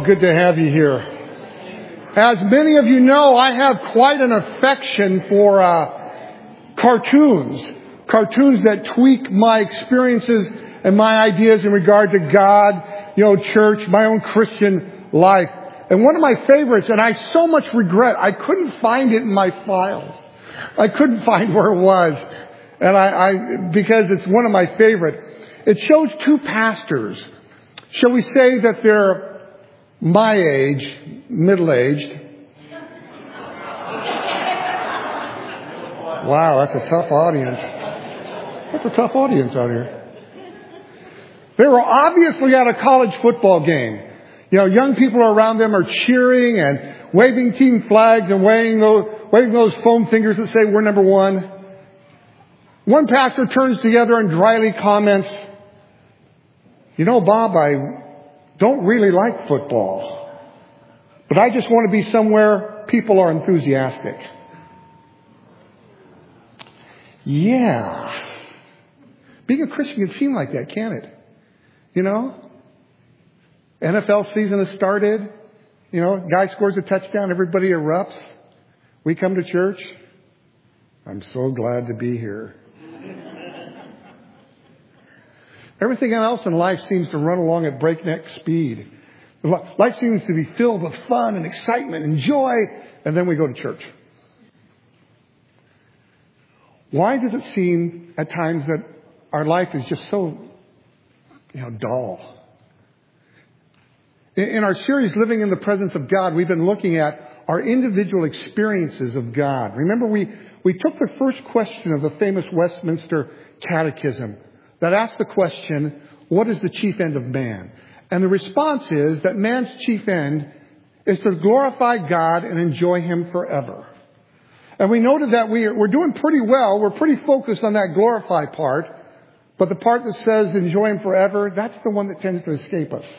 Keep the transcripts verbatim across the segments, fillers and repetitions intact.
good to have you here. As many of you know, I have quite an affection for uh, cartoons. Cartoons that tweak my experiences and my ideas in regard to God, you know, church, my own Christian life. And one of my favorites, and I so much regret, I couldn't find it in my files. I couldn't find where it was. And I, I because it's one of my favorite. It shows two pastors. Shall we say that they're my age, middle-aged. Wow, that's a tough audience. That's a tough audience out here. They were obviously at a college football game. You know, young people around them are cheering and waving team flags and waving those, waving those foam fingers that say, "We're number one." One pastor turns to the other and dryly comments, "You know, Bob, I don't really like football, but I just want to be somewhere people are enthusiastic." Yeah. Being a Christian can seem like that, can't it? You know? N F L season has started. You know, guy scores a touchdown, everybody erupts. We come to church. I'm so glad to be here. Everything else in life seems to run along at breakneck speed. Life seems to be filled with fun and excitement and joy, and then we go to church. Why does it seem at times that our life is just so, you know, dull? In our series, Living in the Presence of God, we've been looking at our individual experiences of God. Remember, we, we took the first question of the famous Westminster Catechism that asked the question, what is the chief end of man? And the response is that man's chief end is to glorify God and enjoy Him forever. And we noted that we, we're doing pretty well. We're pretty focused on that glorify part. But the part that says enjoy Him forever, that's the one that tends to escape us.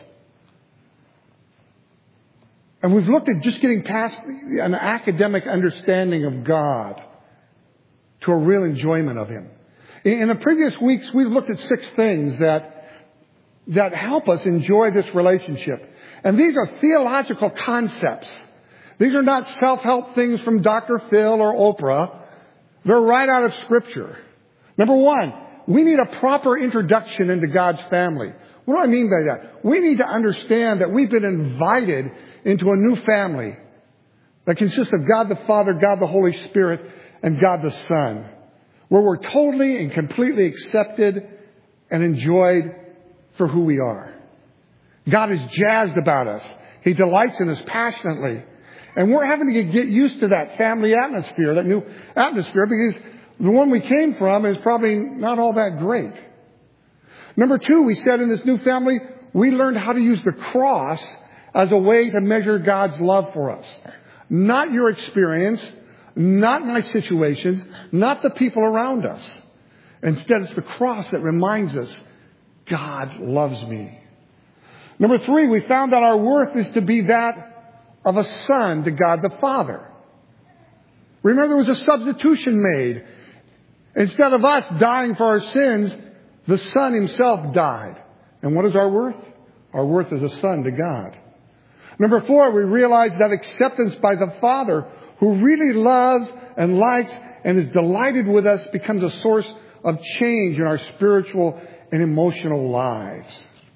And we've looked at just getting past an academic understanding of God to a real enjoyment of Him. In the previous weeks, we've looked at six things that, that help us enjoy this relationship. And these are theological concepts. These are not self-help things from Doctor Phil or Oprah. They're right out of Scripture. Number one, we need a proper introduction into God's family. What do I mean by that? We need to understand that we've been invited into a new family that consists of God the Father, God the Holy Spirit, and God the Son, where we're totally and completely accepted and enjoyed for who we are. God is jazzed about us. He delights in us passionately. And we're having to get used to that family atmosphere, that new atmosphere, because the one we came from is probably not all that great. Number two, we said in this new family, we learned how to use the cross as a way to measure God's love for us. Not your experience, not my situations, not the people around us. Instead, it's the cross that reminds us, God loves me. Number three, we found that our worth is to be that of a son to God the Father. Remember, there was a substitution made. Instead of us dying for our sins, the Son Himself died. And what is our worth? Our worth is a son to God. Number four, we realize that acceptance by the Father, who really loves and likes and is delighted with us, becomes a source of change in our spiritual and emotional lives.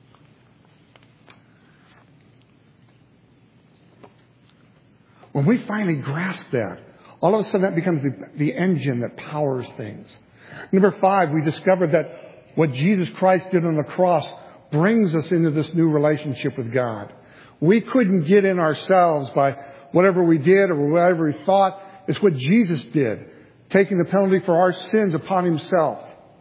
When we finally grasp that, all of a sudden that becomes the, the engine that powers things. Number five, we discovered that what Jesus Christ did on the cross brings us into this new relationship with God. We couldn't get in ourselves by whatever we did or whatever we thought. It's what Jesus did, taking the penalty for our sins upon Himself.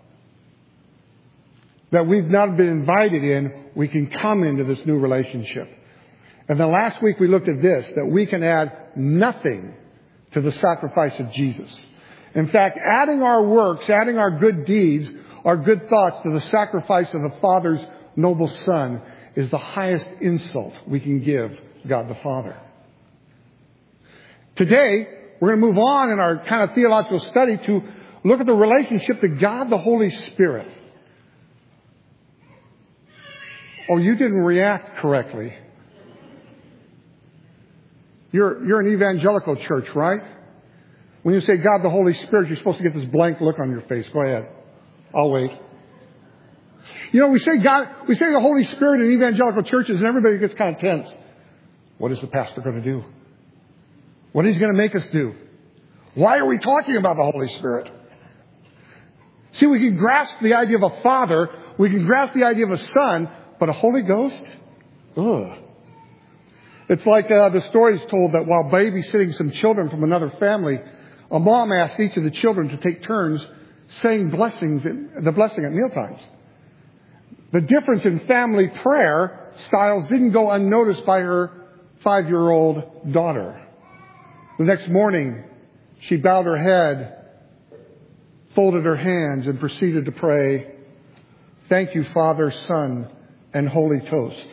That we've not been invited in, we can come into this new relationship. And then last week we looked at this, that we can add nothing to the sacrifice of Jesus. In fact, adding our works, adding our good deeds, our good thoughts to the sacrifice of the Father's noble Son is the highest insult we can give God the Father. Today, we're going to move on in our kind of theological study to look at the relationship to God the Holy Spirit. Oh, you didn't react correctly. You're, you're an evangelical church, right? When you say God the Holy Spirit, you're supposed to get this blank look on your face. Go ahead. I'll wait. You know, we say God, we say the Holy Spirit in evangelical churches and everybody gets kind of tense. What is the pastor going to do? What is he going to make us do? Why are we talking about the Holy Spirit? See, we can grasp the idea of a father. We can grasp the idea of a son, but a Holy Ghost? Ugh. It's like uh, the story is told that while babysitting some children from another family, a mom asked each of the children to take turns saying blessings, the blessing at mealtimes. The difference in family prayer styles didn't go unnoticed by her five-year-old daughter. The next morning, she bowed her head, folded her hands, and proceeded to pray, "Thank you, Father, Son, and Holy Toast."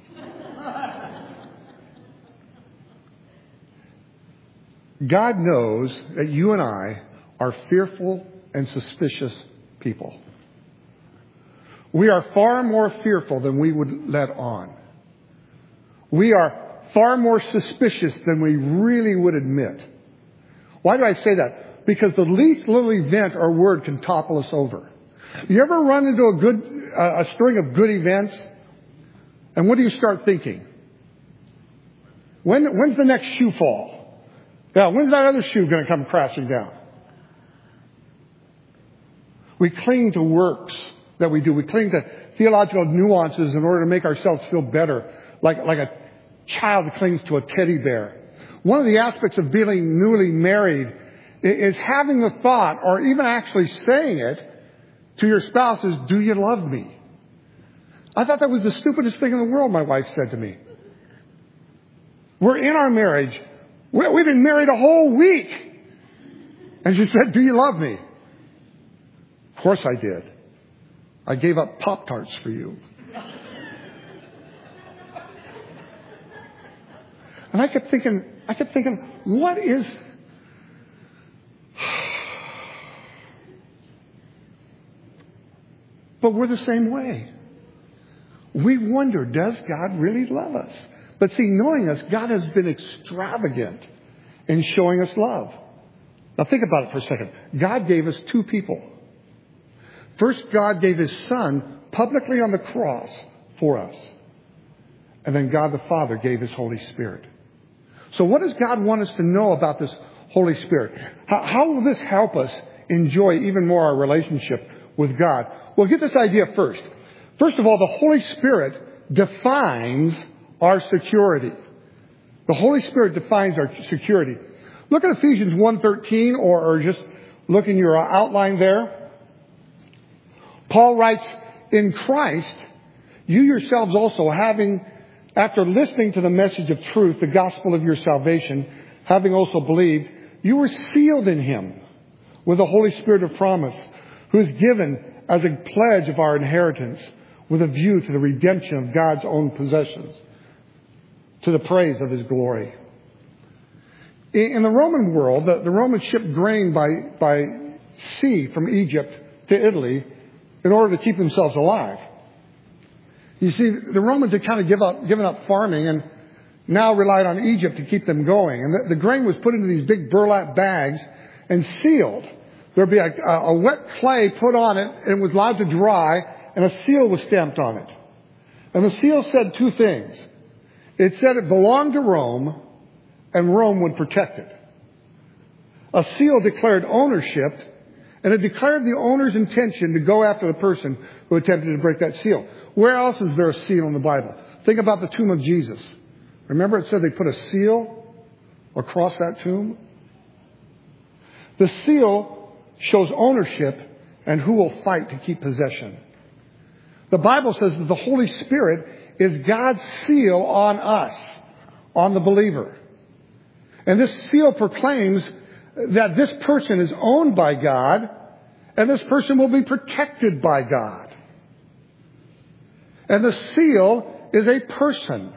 God knows that you and I are fearful and suspicious people. We are far more fearful than we would let on. We are far more suspicious than we really would admit. Why do I say that? Because the least little event or word can topple us over. You ever run into a good, uh, a string of good events? And what do you start thinking? When, when's the next shoe fall? Yeah, when's that other shoe going to come crashing down? We cling to works that we do. We cling to theological nuances in order to make ourselves feel better, like, like a child clings to a teddy bear. One of the aspects of being newly married is having the thought, or even actually saying it to your spouse, is, "Do you love me?" I thought that was the stupidest thing in the world, my wife said to me. We're in our marriage. We've been married a whole week. And she said, "Do you love me?" Of course I did. I gave up Pop-Tarts for you. And I kept thinking, I kept thinking, what is... But we're the same way. We wonder, does God really love us? But see, knowing us, God has been extravagant in showing us love. Now think about it for a second. God gave us two people. First, God gave His Son publicly on the cross for us. And then God the Father gave His Holy Spirit. So what does God want us to know about this Holy Spirit? How, how will this help us enjoy even more our relationship with God? Well, get this idea first. First of all, the Holy Spirit defines our security. The Holy Spirit defines our security. Look at Ephesians one thirteen, or, or just look in your outline there. Paul writes, "In Christ, you yourselves also, having, after listening to the message of truth, the gospel of your salvation, having also believed, you were sealed in Him with the Holy Spirit of promise, who is given as a pledge of our inheritance, with a view to the redemption of God's own possessions, to the praise of His glory." In the Roman world, the, the Romans shipped grain by, by sea from Egypt to Italy in order to keep themselves alive. You see, the Romans had kind of give up, given up farming and now relied on Egypt to keep them going. And the, the grain was put into these big burlap bags and sealed. There would be a, a wet clay put on it, and it was allowed to dry, and a seal was stamped on it. And the seal said two things. It said it belonged to Rome, and Rome would protect it. A seal declared ownership, and it declared the owner's intention to go after the person who attempted to break that seal. Where else is there a seal in the Bible? Think about the tomb of Jesus. Remember it said they put a seal across that tomb? The seal shows ownership and who will fight to keep possession. The Bible says that the Holy Spirit is God's seal on us, on the believer. And this seal proclaims that this person is owned by God, and this person will be protected by God. And the seal is a person.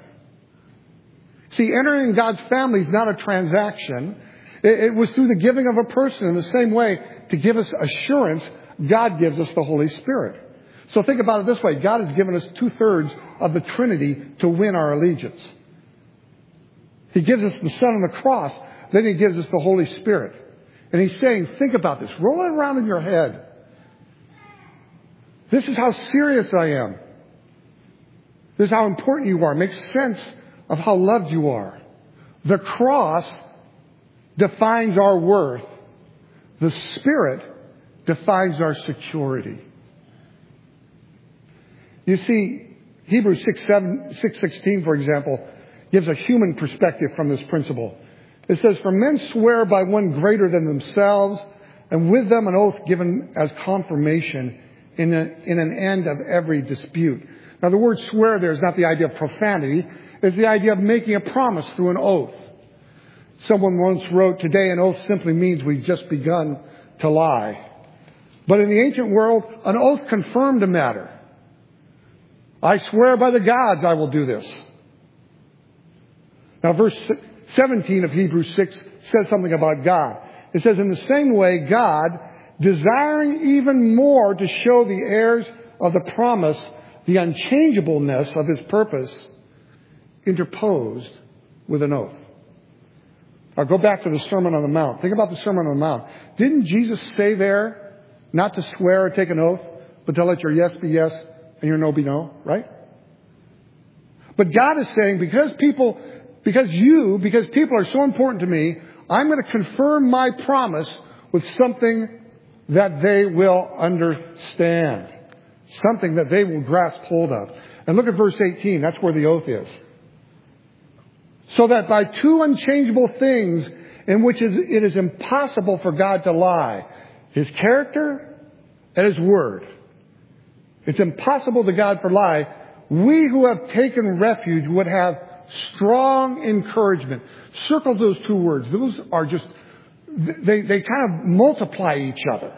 See, entering God's family is not a transaction. It, it was through the giving of a person. In the same way, to give us assurance, God gives us the Holy Spirit. So think about it this way. God has given us two-thirds of the Trinity to win our allegiance. He gives us the Son on the cross. Then He gives us the Holy Spirit. And He's saying, think about this. Roll it around in your head. This is how serious I am. This is how important you are. Make sense of how loved you are. The cross defines our worth. The Spirit defines our security. You see, Hebrews six sixteen, for example, gives a human perspective from this principle. It says, for men swear by one greater than themselves, and with them an oath given as confirmation in, a, in an end of every dispute. Now, the word swear there is not the idea of profanity. It's the idea of making a promise through an oath. Someone once wrote, today an oath simply means we've just begun to lie. But in the ancient world, an oath confirmed a matter. I swear by the gods I will do this. Now, verse seventeen of Hebrews six says something about God. It says, in the same way, God, desiring even more to show the heirs of the promise the unchangeableness of His purpose, interposed with an oath. Now go back to the Sermon on the Mount. Think about the Sermon on the Mount. Didn't Jesus say there not to swear or take an oath, but to let your yes be yes and your no be no, right? But God is saying, because people, because you, because people are so important to me, I'm going to confirm my promise with something that they will understand. Something that they will grasp hold of. And look at verse eighteen. That's where the oath is. So that by two unchangeable things in which it is impossible for God to lie, His character and His word. It's impossible to God to lie. We who have taken refuge would have strong encouragement. Circle those two words. Those are just, they, they kind of multiply each other.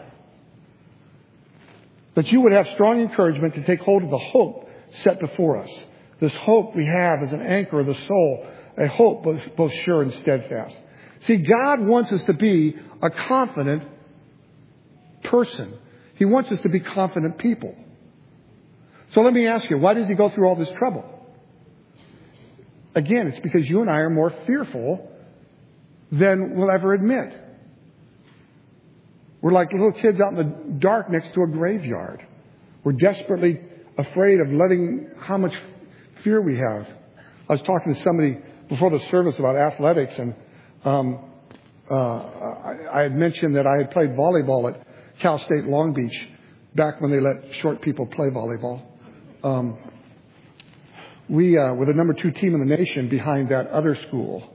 That you would have strong encouragement to take hold of the hope set before us. This hope we have is an anchor of the soul, a hope both, both sure and steadfast. See, God wants us to be a confident person. He wants us to be confident people. So let me ask you, why does He go through all this trouble? Again, it's because you and I are more fearful than we'll ever admit. We're like little kids out in the dark next to a graveyard. We're desperately afraid of letting how much fear we have. I was talking to somebody before the service about athletics, and um, uh, I, I had mentioned that I had played volleyball at Cal State Long Beach back when they let short people play volleyball. Um, we uh, were the number two team in the nation behind that other school.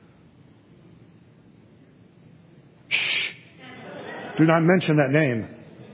Shh. Do not mention that name.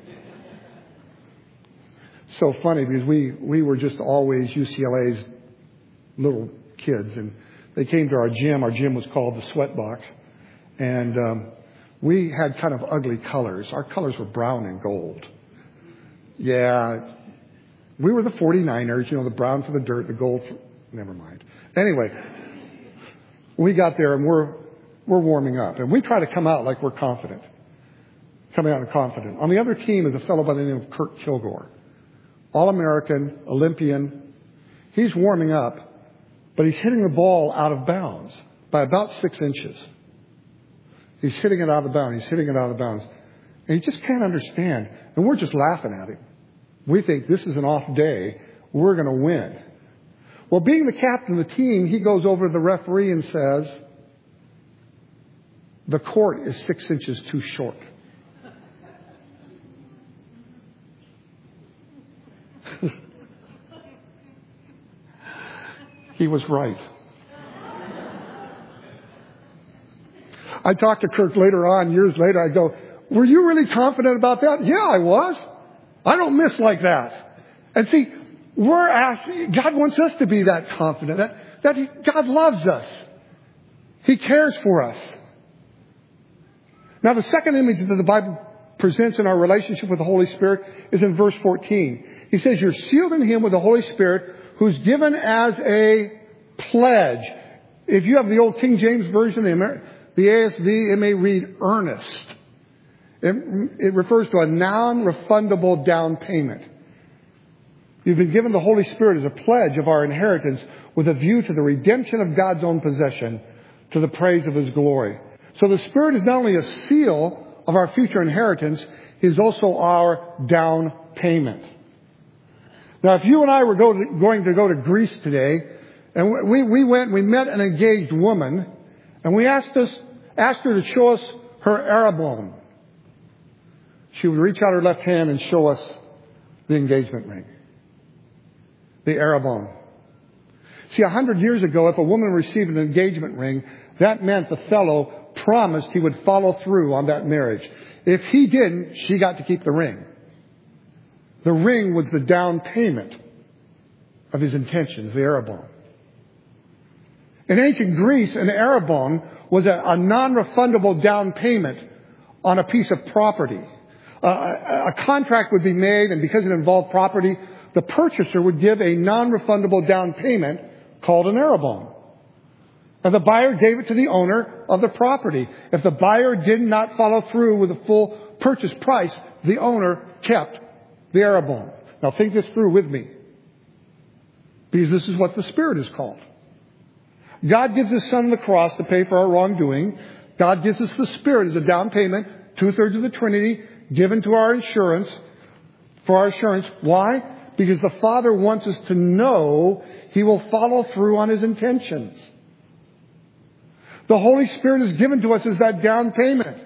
So funny because we, we were just always U C L A's little kids, and they came to our gym. Our gym was called the Sweat Box, and um, we had kind of ugly colors. Our colors were brown and gold. Yeah, we were the forty-niners, you know, the brown for the dirt, the gold for... Never mind. Anyway, we got there and we're we're warming up, and we try to come out like we're confident. Coming out confident. On the other team is a fellow by the name of Kurt Kilgore. All-American, Olympian. He's warming up, but he's hitting the ball out of bounds by about six inches. He's hitting it out of bounds. He's hitting it out of bounds. And he just can't understand. And we're just laughing at him. We think this is an off day. We're going to win. Well, being the captain of the team, he goes over to the referee and says, the court is six inches too short. He was right. I talked to Kirk later on, years later. I go, were you really confident about that? Yeah, I was. I don't miss like that. And see, we're asking, God wants us to be that confident, that, that he, God loves us. He cares for us. Now, the second image that the Bible presents in our relationship with the Holy Spirit is in verse fourteen. He says, you're sealed in Him with the Holy Spirit, who's given as a pledge. If you have the old King James Version, the, Amer- the A S V, it may read earnest. It, it refers to a non-refundable down payment. You've been given the Holy Spirit as a pledge of our inheritance with a view to the redemption of God's own possession to the praise of His glory. So the Spirit is not only a seal of our future inheritance, He is also our down payment. Now, if you and I were go to, going to go to Greece today, and we, we went and we met an engaged woman, and we asked us asked her to show us her arabon, she would reach out her left hand and show us the engagement ring. The arabon. See, a hundred years ago, if a woman received an engagement ring, that meant the fellow promised he would follow through on that marriage. If he didn't, she got to keep the ring. The ring was the down payment of his intentions, the arabon. In ancient Greece, an arabon was a, a non-refundable down payment on a piece of property. Uh, a, a contract would be made, and because it involved property, the purchaser would give a non-refundable down payment called an arabon. And the buyer gave it to the owner of the property. If the buyer did not follow through with the full purchase price, the owner kept the arabon. Now think this through with me, because this is what the Spirit is called. God gives His Son on the cross to pay for our wrongdoing. God gives us the Spirit as a down payment, two-thirds of the Trinity, given to our insurance, for our assurance. Why? Because the Father wants us to know He will follow through on His intentions. The Holy Spirit is given to us as that down payment.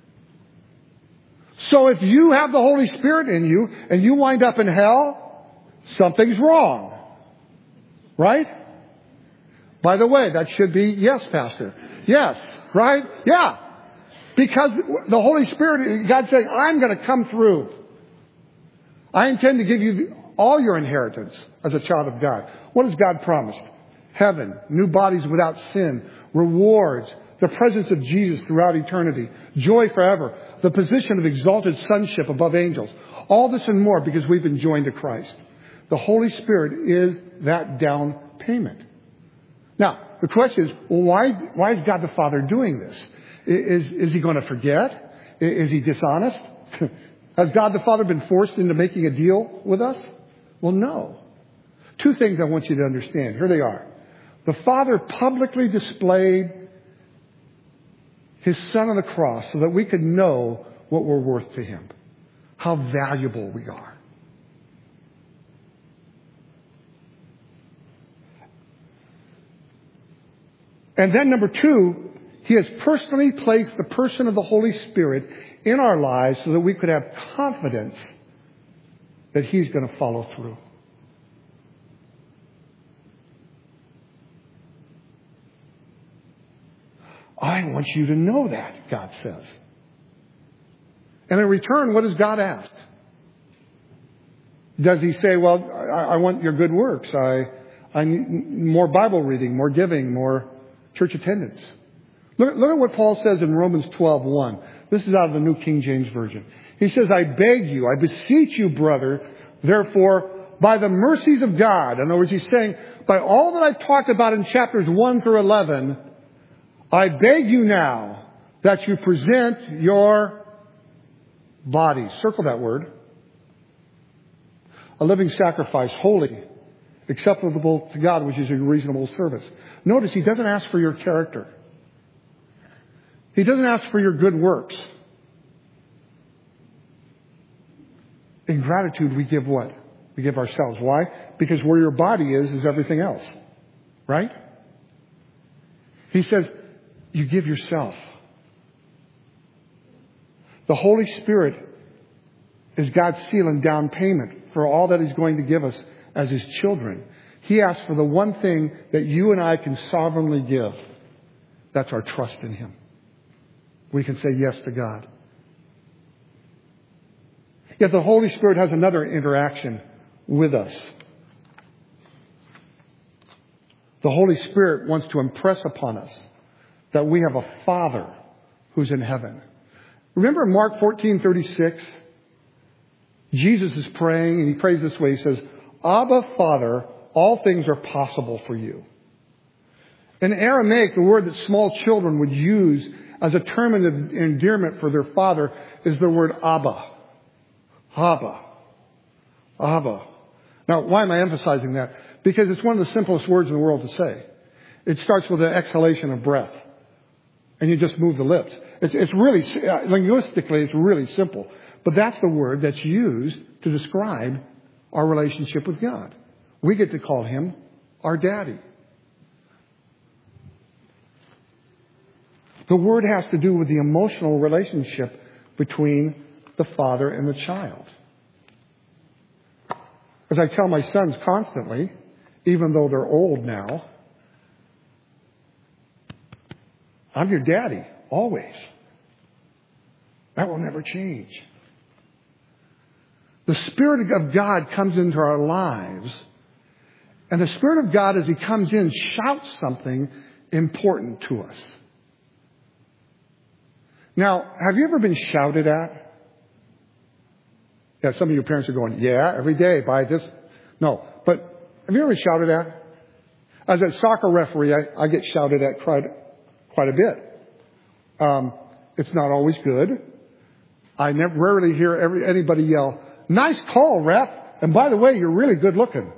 So if you have the Holy Spirit in you and you wind up in hell, something's wrong. Right? By the way, that should be yes, Pastor. Yes. Right? Yeah. Because the Holy Spirit, God's saying, I'm going to come through. I intend to give you all your inheritance as a child of God. What has God promised? Heaven, new bodies without sin, rewards, the presence of Jesus throughout eternity, joy forever, the position of exalted sonship above angels. All this and more because we've been joined to Christ. The Holy Spirit is that down payment. Now, the question is, well, why, why is God the Father doing this? Is, is He going to forget? Is He dishonest? Has God the Father been forced into making a deal with us? Well, no. Two things I want you to understand. Here they are. The Father publicly displayed His Son on the cross so that we could know what we're worth to Him, how valuable we are. And then number two, He has personally placed the person of the Holy Spirit in our lives so that we could have confidence that He's going to follow through. I want you to know that, God says. And in return, what does God ask? Does He say, well, I, I want your good works. I, I need more Bible reading, more giving, more church attendance. Look, look at what Paul says in Romans twelve one. This is out of the New King James Version. He says, I beg you, I beseech you, brother, therefore, by the mercies of God. In other words, he's saying, by all that I've talked about in chapters one through eleven, I beg you now that you present your body. Circle that word. A living sacrifice, holy, acceptable to God, which is a reasonable service. Notice he doesn't ask for your character. He doesn't ask for your good works. In gratitude, we give what? We give ourselves. Why? Because where your body is, is everything else. Right? He says, you give yourself. The Holy Spirit is God's seal and down payment for all that He's going to give us as His children. He asks for the one thing that you and I can sovereignly give. That's our trust in Him. We can say yes to God. Yet the Holy Spirit has another interaction with us. The Holy Spirit wants to impress upon us that we have a Father who's in heaven. Remember Mark fourteen thirty-six? Jesus is praying, and He prays this way. He says, Abba, Father, all things are possible for you. In Aramaic, the word that small children would use as a term of endearment for their father is the word Abba. Abba. Abba. Now, why am I emphasizing that? Because it's one of the simplest words in the world to say. It starts with an exhalation of breath. and you just move the lips. It's, it's really, uh, linguistically, it's really simple. But that's the word that's used to describe our relationship with God. We get to call him our daddy. The word has to do with the emotional relationship between the father and the child. As I tell my sons constantly, even though they're old now, I'm your daddy, always. That will never change. The Spirit of God comes into our lives, and the Spirit of God, as he comes in, shouts something important to us. Now, have you ever been shouted at? Yeah, some of your parents are going, yeah, every day, buy this. No, but have you ever been shouted at? As a soccer referee, I, I get shouted at quite, quite a bit. Um, it's not always good. I never rarely hear every, anybody yell, nice call, ref. And by the way, you're really good looking.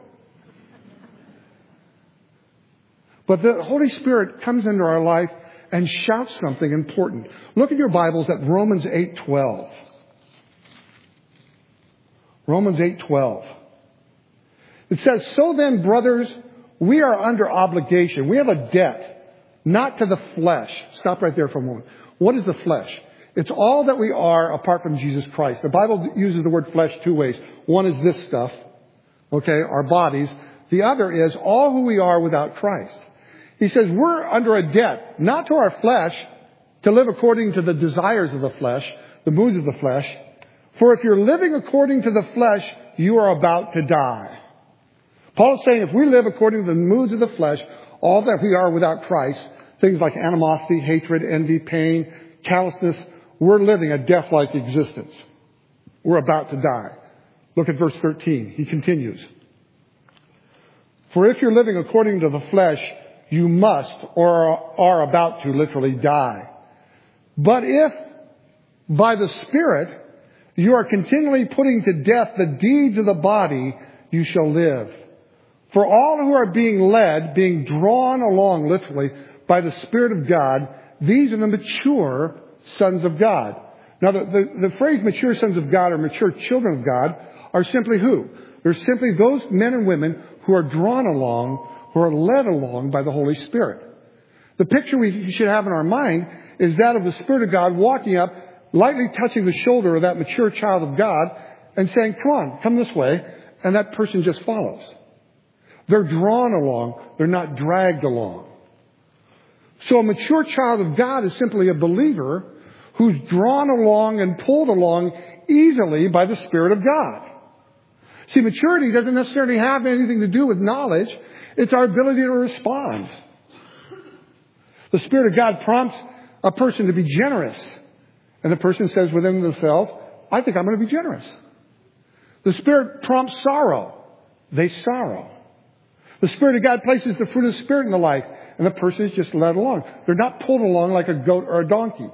But the Holy Spirit comes into our life and shouts something important. Look at your Bibles at Romans eight twelve. Romans eight twelve. It says, so then, brothers, we are under obligation. We have a debt, not to the flesh. Stop right there for a moment. What is the flesh? It's all that we are apart from Jesus Christ. The Bible uses the word flesh two ways. One is this stuff, okay, our bodies. The other is all who we are without Christ. He says we're under a debt, not to our flesh, to live according to the desires of the flesh, the moods of the flesh. For if you're living according to the flesh, you are about to die. Paul is saying if we live according to the moods of the flesh, all that we are without Christ, things like animosity, hatred, envy, pain, callousness, we're living a death-like existence. We're about to die. Look at verse thirteen. He continues. For if you're living according to the flesh, you must or are about to literally die. But if by the Spirit you are continually putting to death the deeds of the body, you shall live. For all who are being led, being drawn along literally by the Spirit of God, these are the mature sons of God. Now the, the, the phrase mature sons of God or mature children of God are simply who? They're simply those men and women who are drawn along, who are led along by the Holy Spirit. The picture we should have in our mind is that of the Spirit of God walking up, lightly touching the shoulder of that mature child of God and saying, come on, come this way. And that person just follows. They're drawn along. They're not dragged along. So a mature child of God is simply a believer who's drawn along and pulled along easily by the Spirit of God. See, maturity doesn't necessarily have anything to do with knowledge. It's our ability to respond. The Spirit of God prompts a person to be generous. And the person says within themselves, I think I'm going to be generous. The Spirit prompts sorrow. They sorrow. The Spirit of God places the fruit of the Spirit in the life. And the person is just led along. They're not pulled along like a goat or a donkey.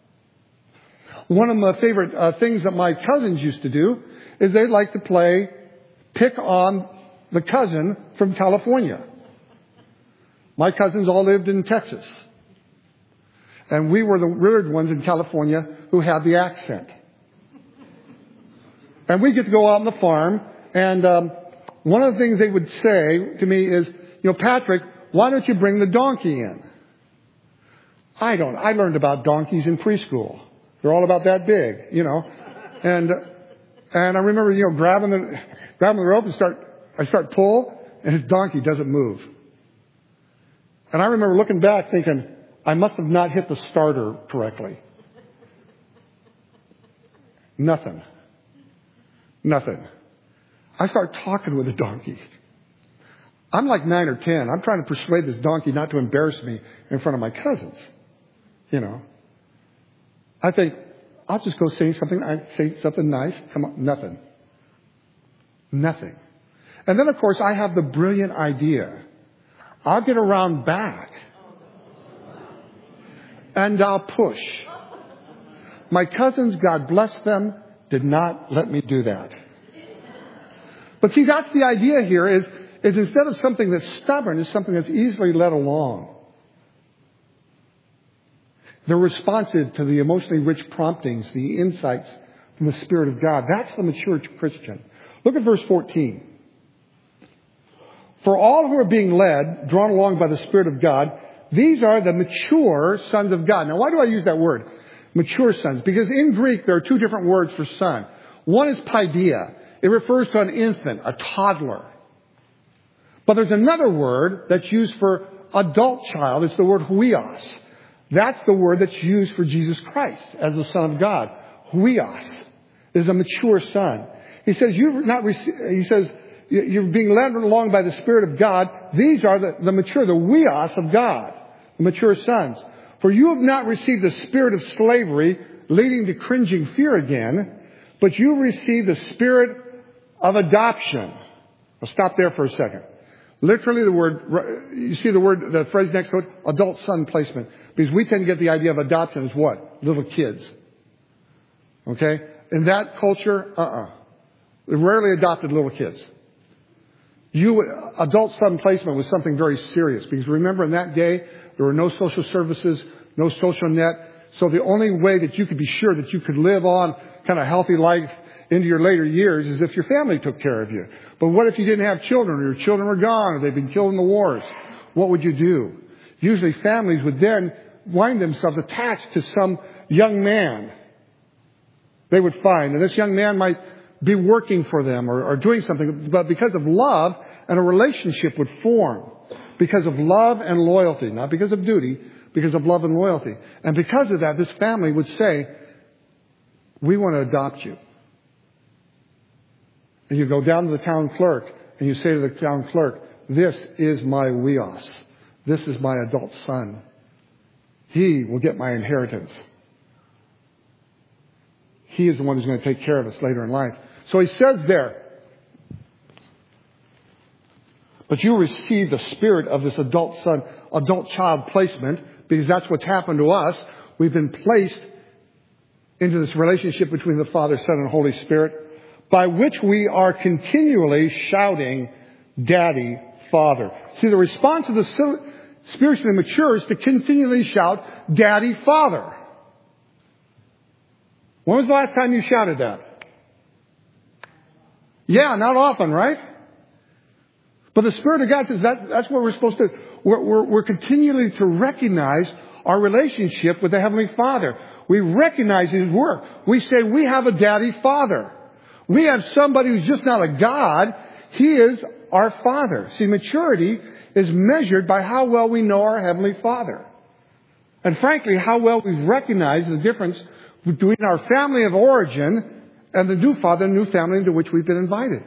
One of my favorite uh, things that my cousins used to do is they'd like to play pick on the cousin from California. My cousins all lived in Texas. And we were the weird ones in California who had the accent. And we get to go out on the farm. And um, one of the things they would say to me is, you know, Patrick, why don't you bring the donkey in? I don't. I learned about donkeys in preschool. They're all about that big, you know. And and I remember, you know, grabbing the grabbing the rope and start I start pull, and his donkey doesn't move. And I remember looking back thinking, I must have not hit the starter correctly. Nothing. Nothing. I start talking with the donkey. I'm like nine or ten. I'm trying to persuade this donkey not to embarrass me in front of my cousins. You know. I think, I'll just go say something, I say something nice. Come on, nothing. Nothing. And then, of course, I have the brilliant idea. I'll get around back. And I'll push. My cousins, God bless them, did not let me do that. But see, that's the idea here is, is instead of something that's stubborn, it's something that's easily led along. They're responsive to the emotionally rich promptings, the insights from the Spirit of God. That's the mature Christian. Look at verse fourteen. For all who are being led, drawn along by the Spirit of God, these are the mature sons of God. Now, why do I use that word? Mature sons. Because in Greek, there are two different words for son. One is paideia. It refers to an infant, a toddler. But there's another word that's used for adult child. It's the word huios. That's the word that's used for Jesus Christ as the Son of God. Huios is a mature son. He says, you've not received, he says, you're being led along by the Spirit of God. These are the, the mature, the huios of God, the mature sons. For you have not received the spirit of slavery, leading to cringing fear again, but you received the spirit of adoption. I'll stop there for a second. Literally the word, you see the word, the phrase next to it, adult son placement. Because we tend to get the idea of adoption as what? Little kids. Okay? In that culture, uh-uh. They rarely adopted little kids. You, adult son placement was something very serious. Because remember, in that day, there were no social services, no social net. So the only way that you could be sure that you could live on kind of healthy life into your later years is if your family took care of you. But what if you didn't have children, or your children were gone, or they'd been killed in the wars? What would you do? Usually families would then wind themselves attached to some young man they would find. And this young man might be working for them or, or doing something. But because of love, and a relationship would form. Because of love and loyalty. Not because of duty, because of love and loyalty. And because of that, this family would say, we want to adopt you. And you go down to the town clerk and you say to the town clerk, this is my huios. This is my adult son. He will get my inheritance. He is the one who's going to take care of us later in life. So he says there, but you receive the spirit of this adult son, adult child placement, because that's what's happened to us. We've been placed into this relationship between the Father, Son, and Holy Spirit, by which we are continually shouting, Daddy, Father. See, the response of the spiritually mature is to continually shout, Daddy, Father. When was the last time you shouted that? Yeah, not often, right? But the Spirit of God says that that's what we're supposed to, we're, we're, we're continually to recognize our relationship with the Heavenly Father. We recognize His work. We say we have a Daddy Father. We have somebody who's just not a God. He is our Father. See, maturity is measured by how well we know our Heavenly Father. And frankly, how well we've recognized the difference between our family of origin and the new Father, the new family into which we've been invited.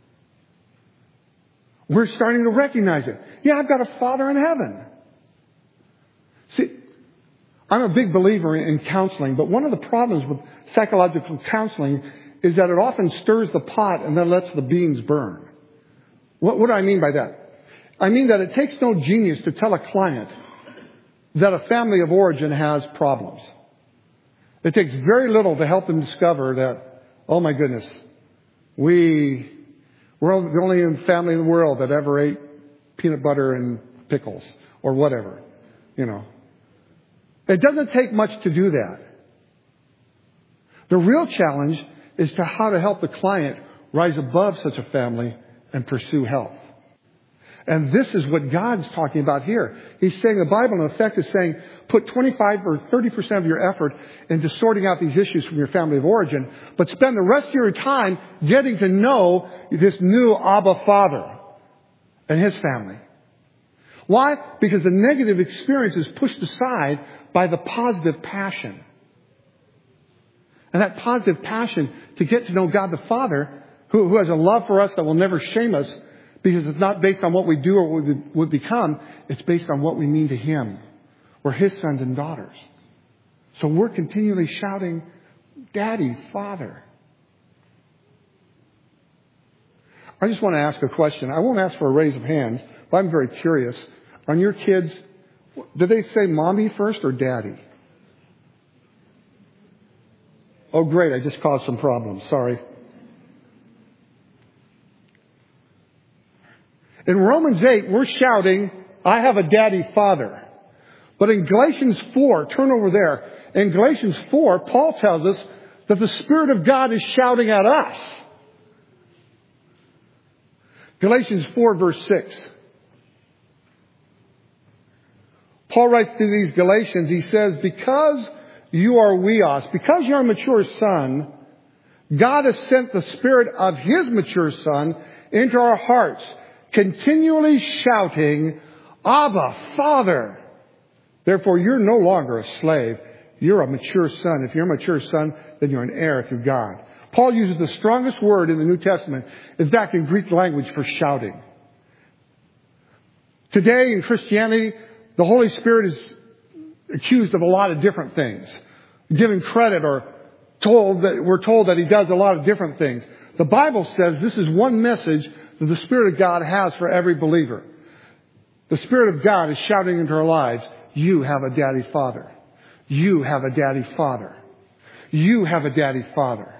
We're starting to recognize it. Yeah, I've got a Father in heaven. See, I'm a big believer in counseling, but one of the problems with psychological counseling is that it often stirs the pot and then lets the beans burn. What, what do I mean by that? I mean that it takes no genius to tell a client that a family of origin has problems. It takes very little to help them discover that, oh my goodness, we, we're the only family in the world that ever ate peanut butter and pickles or whatever, you know. It doesn't take much to do that. The real challenge is to how to help the client rise above such a family and pursue health. And this is what God's talking about here. He's saying, the Bible in effect is saying, put twenty-five or thirty percent of your effort into sorting out these issues from your family of origin, but spend the rest of your time getting to know this new Abba Father and His family. Why? Because the negative experience is pushed aside by the positive passion. And that positive passion to get to know God the Father, who, who has a love for us that will never shame us, because it's not based on what we do or what we would become. It's based on what we mean to Him. We're His sons and daughters. So we're continually shouting, Daddy, Father. I just want to ask a question. I won't ask for a raise of hands, but I'm very curious. On your kids, do they say Mommy first or Daddy? Oh, great. I just caused some problems. Sorry. In Romans eight, we're shouting, I have a Daddy Father. But in Galatians four, turn over there. In Galatians four, Paul tells us that the Spirit of God is shouting at us. Galatians four, verse six. Paul writes to these Galatians, he says, because you are weos, because you're a mature son, God has sent the Spirit of His mature Son into our hearts, continually shouting, Abba, Father. Therefore, you're no longer a slave. You're a mature son. If you're a mature son, then you're an heir through God. Paul uses the strongest word in the New Testament, in fact, in Greek language, for shouting. Today in Christianity, the Holy Spirit is accused of a lot of different things. Given credit or told that we're told that He does a lot of different things. The Bible says this is one message that the Spirit of God has for every believer. The Spirit of God is shouting into our lives, you have a daddy father. You have a daddy father. You have a daddy father.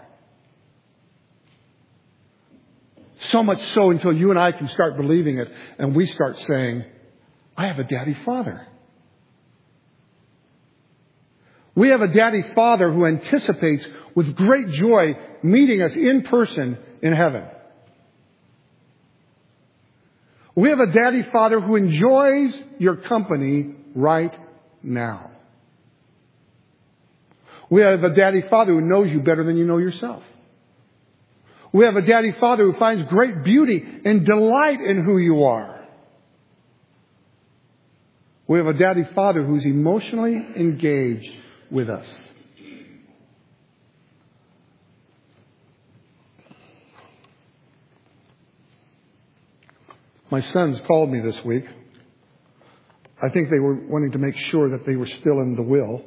So much so until you and I can start believing it and we start saying, I have a daddy father. We have a daddy father who anticipates with great joy meeting us in person in heaven. We have a daddy father who enjoys your company right now. We have a daddy father who knows you better than you know yourself. We have a daddy father who finds great beauty and delight in who you are. We have a daddy father who's emotionally engaged with us. My sons called me this week. I think they were wanting to make sure that they were still in the will.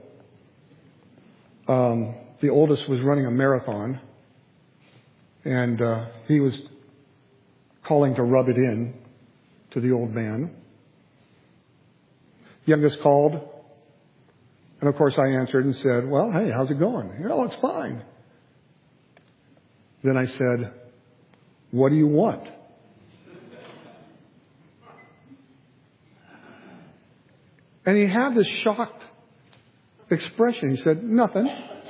Um, the oldest was running a marathon, and uh, he was calling to rub it in to the old man. Youngest called, and of course I answered and said, well, hey, how's it going? Oh, it's fine. Then I said, what do you want? And he had this shocked expression. He said, nothing.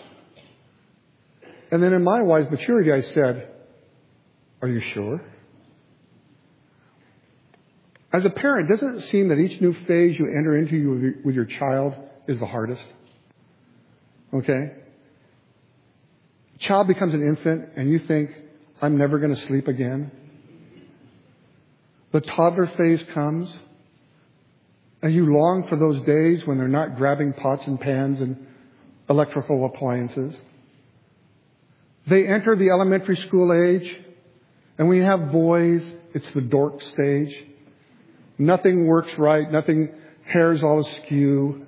And then in my wise maturity, I said, are you sure? As a parent, doesn't it seem that each new phase you enter into with your, with your child is the hardest? Okay? Child becomes an infant and you think, I'm never going to sleep again. The toddler phase comes. And you long for those days when they're not grabbing pots and pans and electrical appliances. They enter the elementary school age. And when you have boys, it's the dork stage. Nothing works right. Nothing, hair's all askew.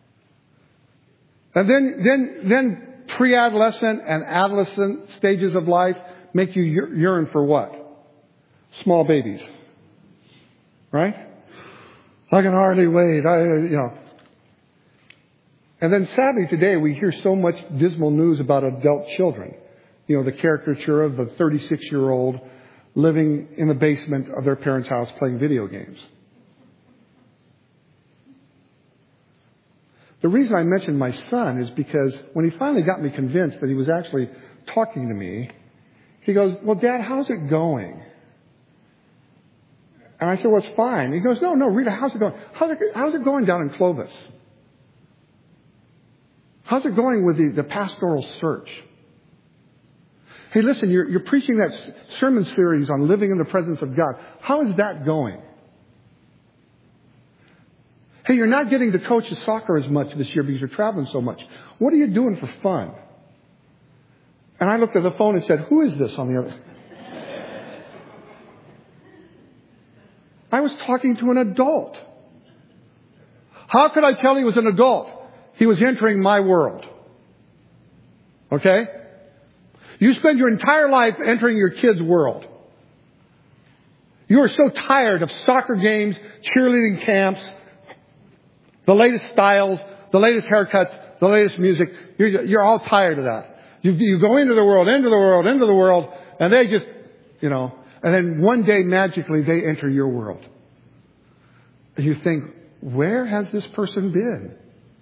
And then, then, then pre-adolescent and adolescent stages of life make you yearn for what? Small babies. Right? I can hardly wait. I, you know. And then sadly today we hear so much dismal news about adult children. You know, the caricature of the thirty-six-year-old living in the basement of their parents' house playing video games. The reason I mentioned my son is because when he finally got me convinced that he was actually talking to me, he goes, well, Dad, how's it going? And I said, well, it's fine. He goes, no, no, Rita, how's it going? How's it, how's it going down in Clovis? How's it going with the, the pastoral search? Hey, listen, you're, you're preaching that sermon series on living in the presence of God. How is that going? Hey, you're not getting to coach the soccer as much this year because you're traveling so much. What are you doing for fun? And I looked at the phone and said, who is this on the other side? I was talking to an adult. How could I tell he was an adult? He was entering my world. Okay? You spend your entire life entering your kid's world. You are so tired of soccer games, cheerleading camps, the latest styles, the latest haircuts, the latest music. You're, you're all tired of that. You, you go into the world, into the world, into the world, and they just, you know, and then one day magically they enter your world. And you think, where has this person been?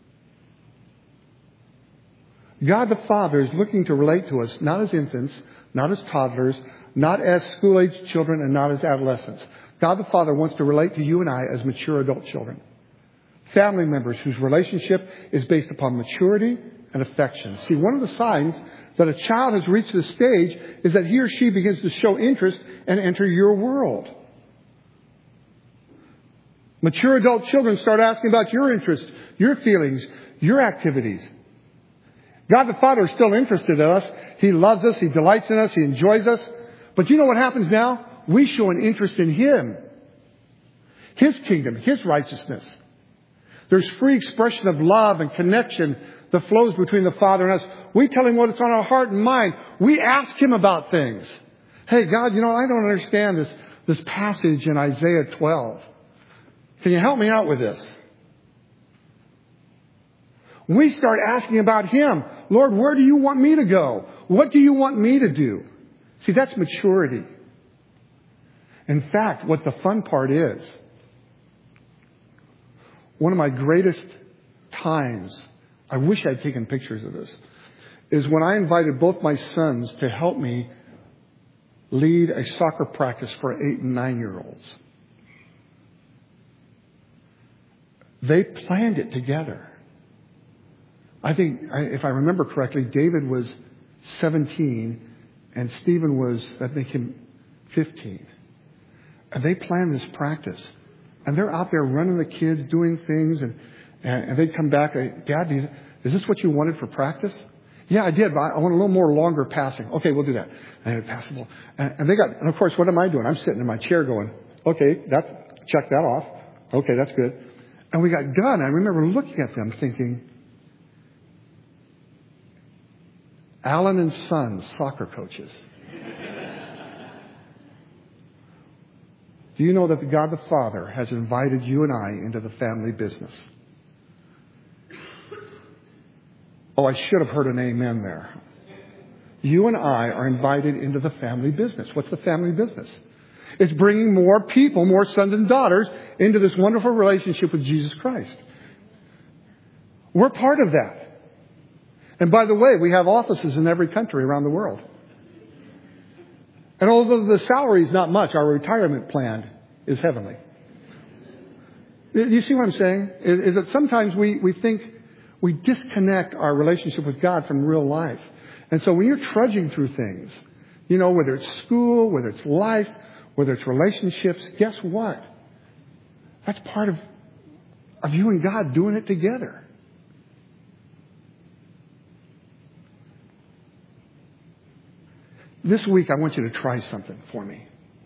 God the Father is looking to relate to us not as infants, not as toddlers, not as school-aged children, and not as adolescents. God the Father wants to relate to you and I as mature adult children. Family members whose relationship is based upon maturity and affection. See, one of the signs that a child has reached this stage is that he or she begins to show interest and enter your world. Mature adult children start asking about your interests, your feelings, your activities. God the Father is still interested in us. He loves us. He delights in us. He enjoys us. But you know what happens now? We show an interest in Him. His kingdom, His righteousness. There's free expression of love and connection that flows between the Father and us. We tell Him what's on our heart and mind. We ask Him about things. Hey, God, you know, I don't understand this, this passage in Isaiah twelve. Can you help me out with this? We start asking about Him. Lord, where do you want me to go? What do you want me to do? See, that's maturity. In fact, what the fun part is, one of my greatest times, I wish I'd taken pictures of this, is when I invited both my sons to help me lead a soccer practice for eight and nine-year-olds. They planned it together. I think, if I remember correctly, David was seventeen and Stephen was, I think, him fifteen. And they planned this practice. And they're out there running the kids, doing things, and, and, and they'd come back, Dad, do you, is this what you wanted for practice? Yeah, I did, but I want a little more longer passing. Okay, we'll do that. And they would pass the ball. And, and they got, and of course, what am I doing? I'm sitting in my chair going, okay, that's, check that off. Okay, that's good. And we got done. I remember looking at them thinking, Allen and Sons soccer coaches. Do you know that the God the Father has invited you and I into the family business? Oh, I should have heard an amen there. You and I are invited into the family business. What's the family business? It's bringing more people, more sons and daughters, into this wonderful relationship with Jesus Christ. We're part of that. And by the way, we have offices in every country around the world. And although the salary is not much, our retirement plan is heavenly. You see what I'm saying? Is that sometimes we, we think we disconnect our relationship with God from real life. And so when you're trudging through things, you know, whether it's school, whether it's life, whether it's relationships, guess what? That's part of, of you and God doing it together. This week, I want you to try something for me.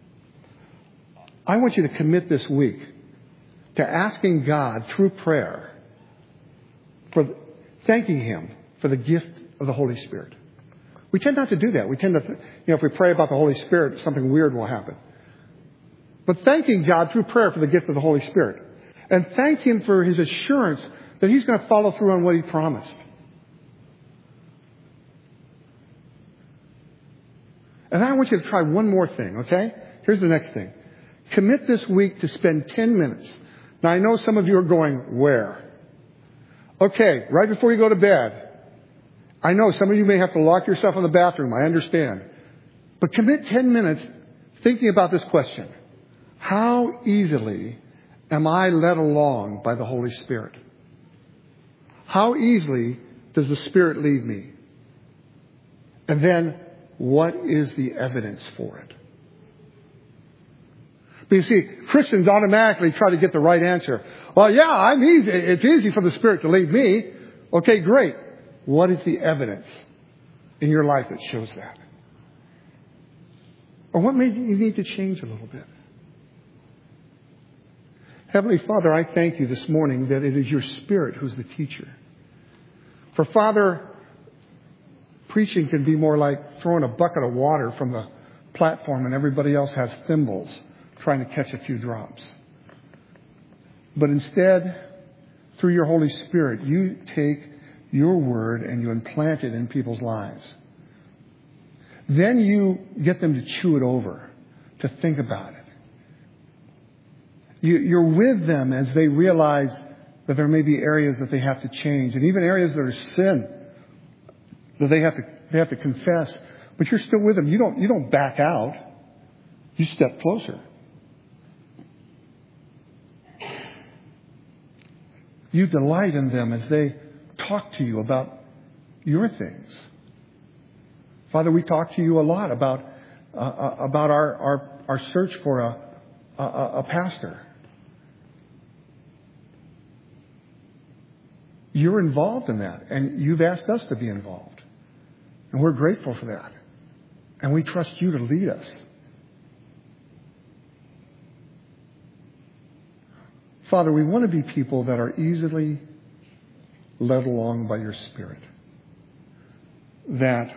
I want you to commit this week to asking God through prayer, for thanking Him for the gift of the Holy Spirit. We tend not to do that. We tend to, you know, if we pray about the Holy Spirit, something weird will happen. But thanking God through prayer for the gift of the Holy Spirit. And thank Him for His assurance that He's going to follow through on what He promised. And I want you to try one more thing, okay? Here's the next thing. Commit this week to spend ten minutes. Now, I know some of you are going, where? Okay, right before you go to bed. I know some of you may have to lock yourself in the bathroom. I understand. But commit ten minutes thinking about this question. How easily am I led along by the Holy Spirit? How easily does the Spirit lead me? And then, what is the evidence for it? But you see, Christians automatically try to get the right answer. Well, yeah, I'm easy. It's easy for the Spirit to lead me. Okay, great. What is the evidence in your life that shows that? Or what made you need to change a little bit? Heavenly Father, I thank you this morning that it is your Spirit who's the teacher. For Father, preaching can be more like throwing a bucket of water from the platform and everybody else has thimbles trying to catch a few drops. But instead, through your Holy Spirit, you take your word and you implant it in people's lives. Then you get them to chew it over, to think about it. You, you're with them as they realize that there may be areas that they have to change, and even areas that are sin that they have to they have to confess. But you're still with them. You don't you don't back out. You step closer. You delight in them as they talk to you about your things. Father, we talk to you a lot about uh, about our, our our search for a a, a pastor. You're involved in that, and you've asked us to be involved. And we're grateful for that. And we trust you to lead us. Father, we want to be people that are easily led along by your Spirit. That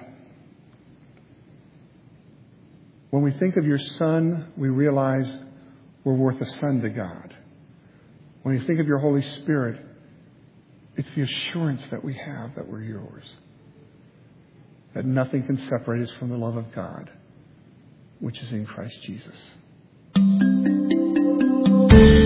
when we think of your Son, we realize we're worth a son to God. When you think of your Holy Spirit, it's the assurance that we have that we're yours. That nothing can separate us from the love of God, which is in Christ Jesus.